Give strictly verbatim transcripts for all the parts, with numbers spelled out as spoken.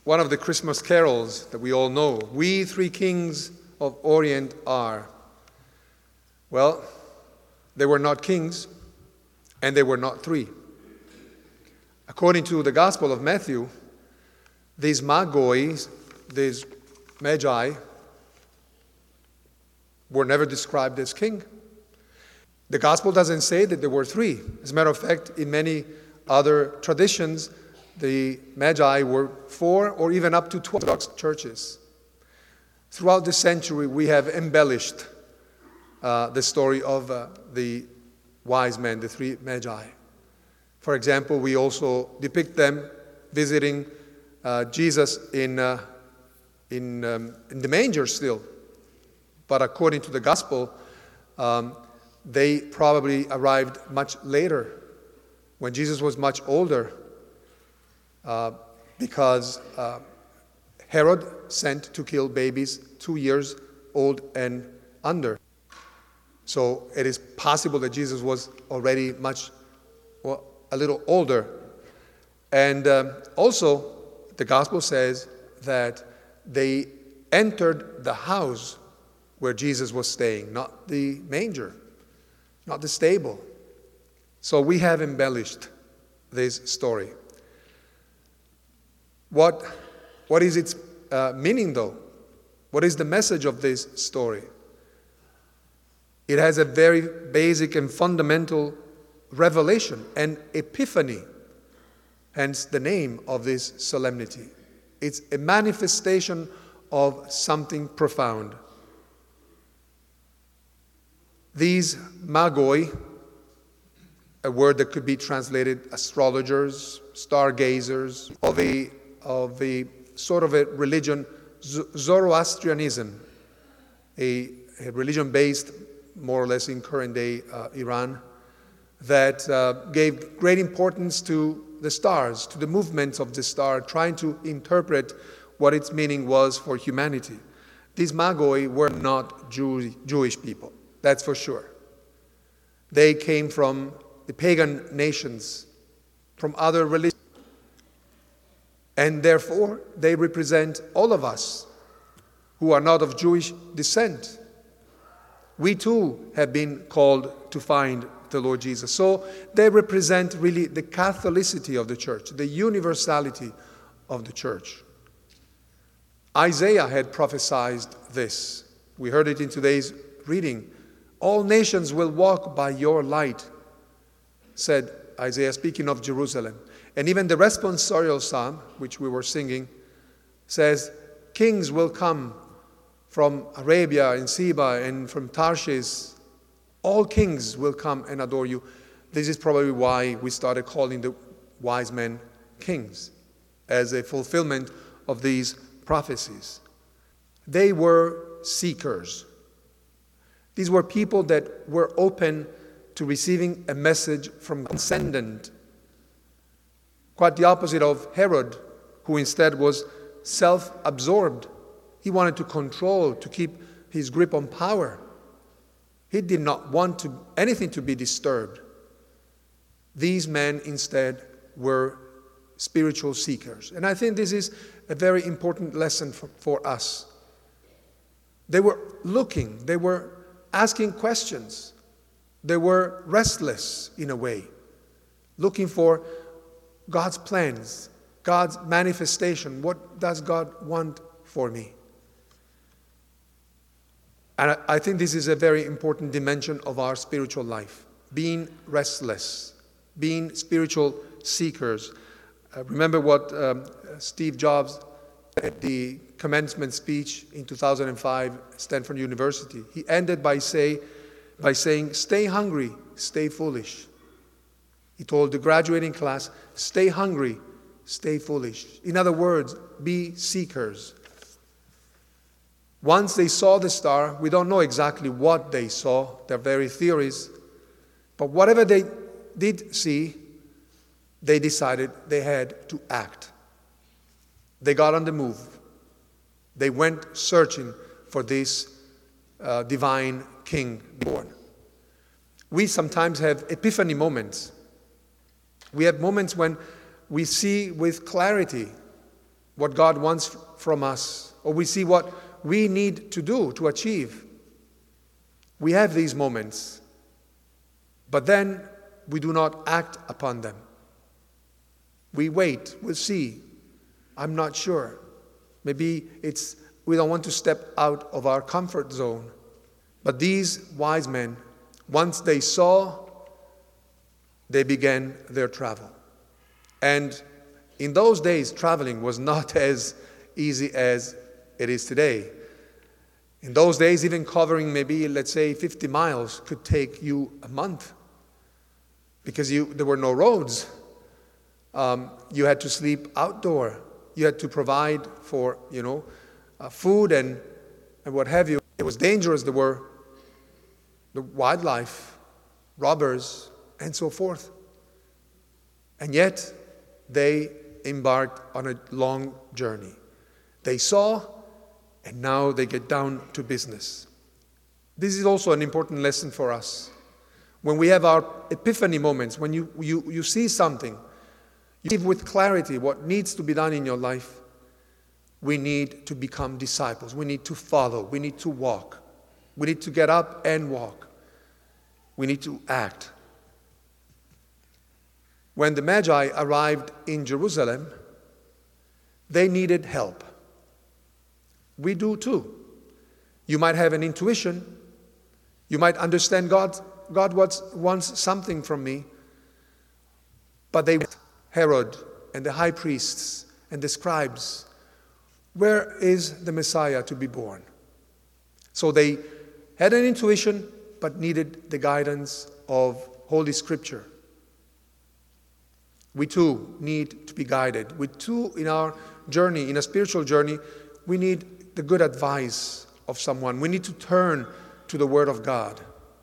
one of the Christmas carols that we all know. We three kings of Orient are. Well, they were not kings, and they were not three. According to the Gospel of Matthew, these magoi, these magi, were never described as king. The Gospel doesn't say that there were three. As a matter of fact, in many other traditions, the magi were four or even up to twelve Orthodox churches. Throughout the century, we have embellished uh, the story of uh, the wise men, the three magi. For example, we also depict them visiting uh, Jesus in, uh, in, um, in the manger still. But according to the Gospel, um, they probably arrived much later, when Jesus was much older, uh, because uh, Herod sent to kill babies two years old and under. So it is possible that Jesus was already much, well, a little older. And um, also, the Gospel says that they entered the house where Jesus was staying, not the manger, not the stable. So we have embellished this story. What, what is its uh, meaning, though? What is the message of this story? It has a very basic and fundamental revelation, an epiphany, hence the name of this solemnity. It's a manifestation of something profound. These magoi, a word that could be translated astrologers, stargazers, of a, of a sort of a religion, Zoroastrianism, a, a religion based more or less in current day uh, Iran, that uh, gave great importance to the stars, to the movements of the star, trying to interpret what its meaning was for humanity. These magoi were not Jew, Jewish people. That's for sure. They came from the pagan nations, from other religions. And therefore, they represent all of us who are not of Jewish descent. We too have been called to find the Lord Jesus. So they represent really the Catholicity of the church, the universality of the church. Isaiah had prophesied this. We heard it in today's reading. All nations will walk by your light, said Isaiah, speaking of Jerusalem. And even the responsorial psalm, which we were singing, says, kings will come from Arabia and Seba and from Tarshish. All kings will come and adore you. This is probably why we started calling the wise men kings, as a fulfillment of these prophecies. They were seekers. These were people that were open to receiving a message from God, transcendent. Quite the opposite of Herod, who instead was self-absorbed. He wanted to control, to keep his grip on power. He did not want to, anything to be disturbed. These men instead were spiritual seekers. And I think this is a very important lesson for, for us. They were looking, they were asking questions. They were restless in a way, looking for God's plans, God's manifestation. What does God want for me? And I, I think this is a very important dimension of our spiritual life, being restless, being spiritual seekers. Uh, remember what um, Steve Jobs at the commencement speech in two thousand five at Stanford University. He ended by, say, by saying, stay hungry, stay foolish. He told the graduating class, stay hungry, stay foolish. In other words, be seekers. Once they saw the star, we don't know exactly what they saw, their very theories, but whatever they did see, they decided they had to act. They got on the move. They went searching for this uh, divine king born. We sometimes have epiphany moments. We have moments when we see with clarity what God wants from us, or we see what we need to do to achieve. We have these moments, but then we do not act upon them. We wait, we'll see. I'm not sure. Maybe it's we don't want to step out of our comfort zone. But these wise men, once they saw, they began their travel. And in those days, traveling was not as easy as it is today. In those days, even covering maybe, let's say, fifty miles could take you a month because you, there were no roads. Um, you had to sleep outdoor. You had to provide for, you know, uh, food and, and what have you. It was dangerous. There were the wildlife, robbers, and so forth. And yet, they embarked on a long journey. They saw, and now they get down to business. This is also an important lesson for us. When we have our epiphany moments, when you, you, you see something, you see with clarity what needs to be done in your life, we need to become disciples. We need to follow. We need to walk. We need to get up and walk. We need to act. When the Magi arrived in Jerusalem, they needed help. We do too. You might have an intuition. You might understand God, God wants something from me. But they, Herod and the high priests and the scribes, where is the Messiah to be born? So they had an intuition, but needed the guidance of Holy Scripture. We too need to be guided. We too, in our journey, in a spiritual journey, we need the good advice of someone. We need to turn to the Word of God.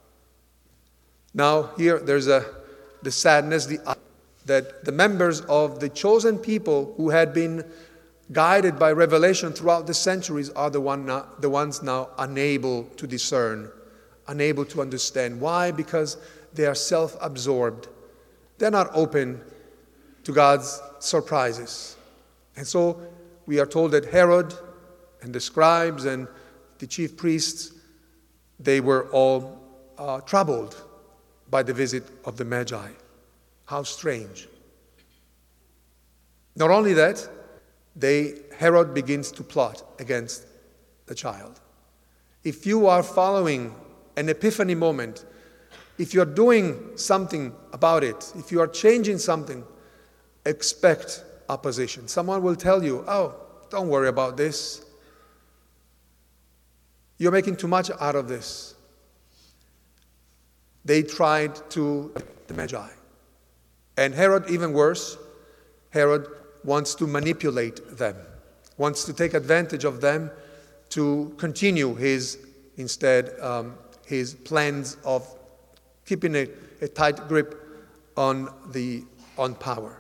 Now, here there's a the sadness, the that the members of the chosen people who had been guided by revelation throughout the centuries are the one now, the ones now unable to discern, unable to understand. Why? Because they are self-absorbed. They're not open to God's surprises. And so we are told that Herod and the scribes and the chief priests, they were all uh, troubled by the visit of the Magi. How strange. Not only that, they, Herod begins to plot against the child. If you are following an epiphany moment, if you're doing something about it, if you are changing something, expect opposition. Someone will tell you, oh, don't worry about this. You're making too much out of this. They tried to the Magi. And Herod, even worse, Herod wants to manipulate them, wants to take advantage of them to continue his, instead, um, his plans of keeping a, a tight grip on the on power.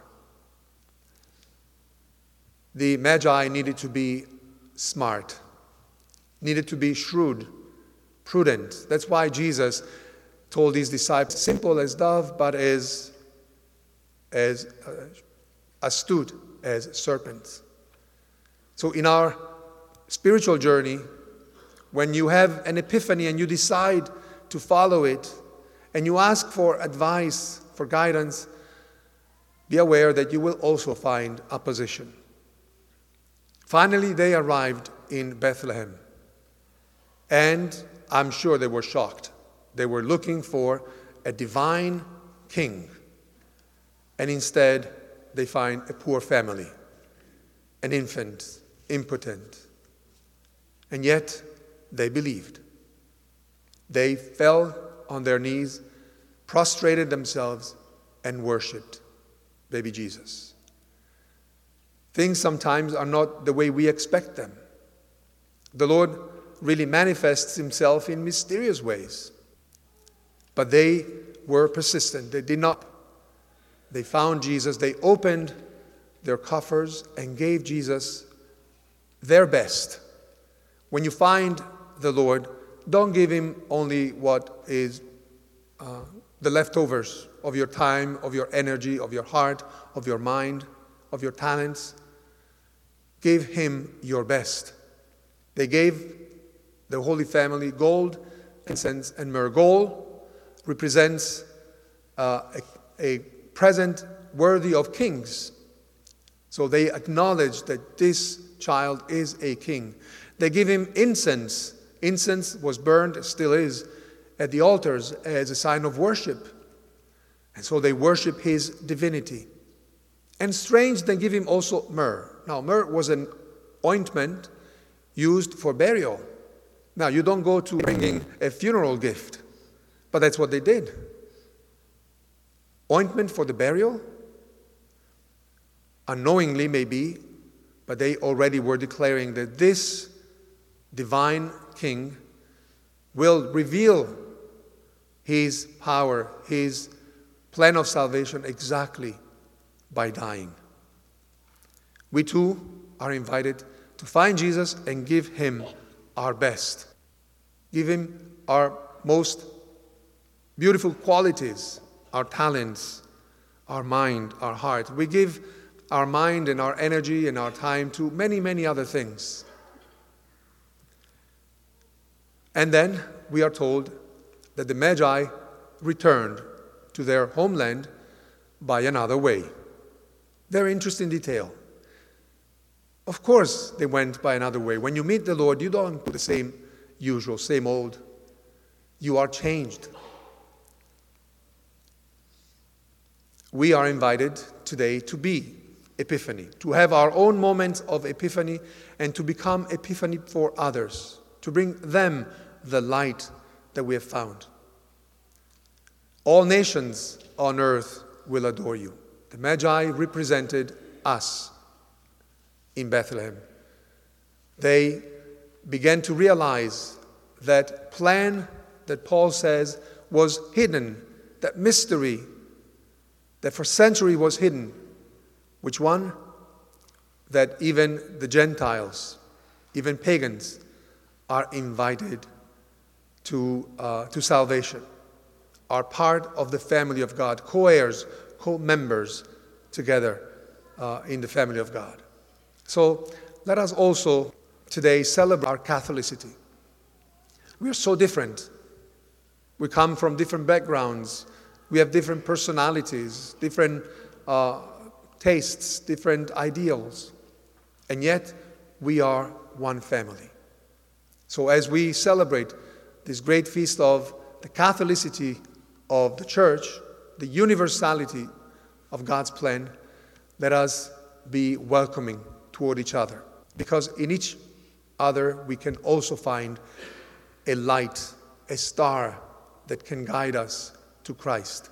The Magi needed to be smart, needed to be shrewd, prudent. That's why Jesus told his disciples, simple as dove, but as, as uh, astute as serpents. So in our spiritual journey, when you have an epiphany and you decide to follow it, and you ask for advice, for guidance, be aware that you will also find opposition. Finally, they arrived in Bethlehem. And I'm sure they were shocked. They were looking for a divine king. And instead, they find a poor family, an infant, impotent. And yet, they believed. They fell on their knees, prostrated themselves, and worshipped baby Jesus. Things sometimes are not the way we expect them. The Lord really manifests himself in mysterious ways. But they were persistent. They did not. They found Jesus. They opened their coffers and gave Jesus their best. When you find the Lord, don't give him only what is uh, the leftovers of your time, of your energy, of your heart, of your mind, of your talents. give him your best. They gave the Holy Family gold, incense, and myrrh. Gold represents uh, a, a present worthy of kings. So they acknowledge that this child is a king. They give him incense. Incense was burned, still is, at the altars as a sign of worship. And so they worship his divinity. And strange, they give him also myrrh. Now, myrrh was an ointment used for burial. Now, you don't go to bringing a funeral gift, but that's what they did. Ointment for the burial? Unknowingly, maybe, but they already were declaring that this divine king will reveal his power, his plan of salvation exactly by dying. We too are invited to find Jesus and give him our best. Give him our most beautiful qualities, our talents, our mind, our heart. We give our mind and our energy and our time to many, many other things. And then we are told that the Magi returned to their homeland by another way. Very interesting detail. Of course they went by another way. When you meet the Lord, you don't do the same usual, same old. You are changed. We are invited today to be Epiphany, to have our own moments of Epiphany and to become Epiphany for others, to bring them the light that we have found. All nations on earth will adore you. The Magi represented us in Bethlehem. They began to realize that plan that Paul says was hidden, that mystery that for centuries was hidden. Which one? That even the Gentiles, even pagans, are invited to, uh, to salvation, are part of the family of God, co-heirs, co-members together uh, in the family of God. So let us also today celebrate our Catholicity. We are so different. We come from different backgrounds. We have different personalities, different uh, tastes, different ideals. And yet we are one family. So as we celebrate this great feast of the Catholicity of the Church, the universality of God's plan, let us be welcoming toward each other. Because in each other we can also find a light, a star that can guide us to Christ.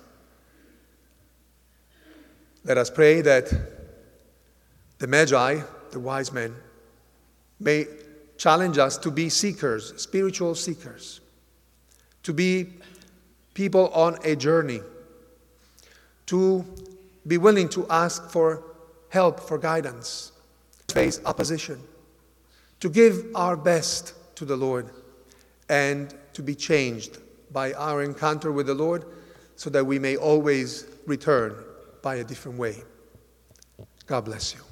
Let us pray that the Magi, the wise men, may challenge us to be seekers, spiritual seekers, to be people on a journey, to be willing to ask for help, for guidance, to face opposition, to give our best to the Lord, and to be changed by our encounter with the Lord so that we may always return by a different way. God bless you.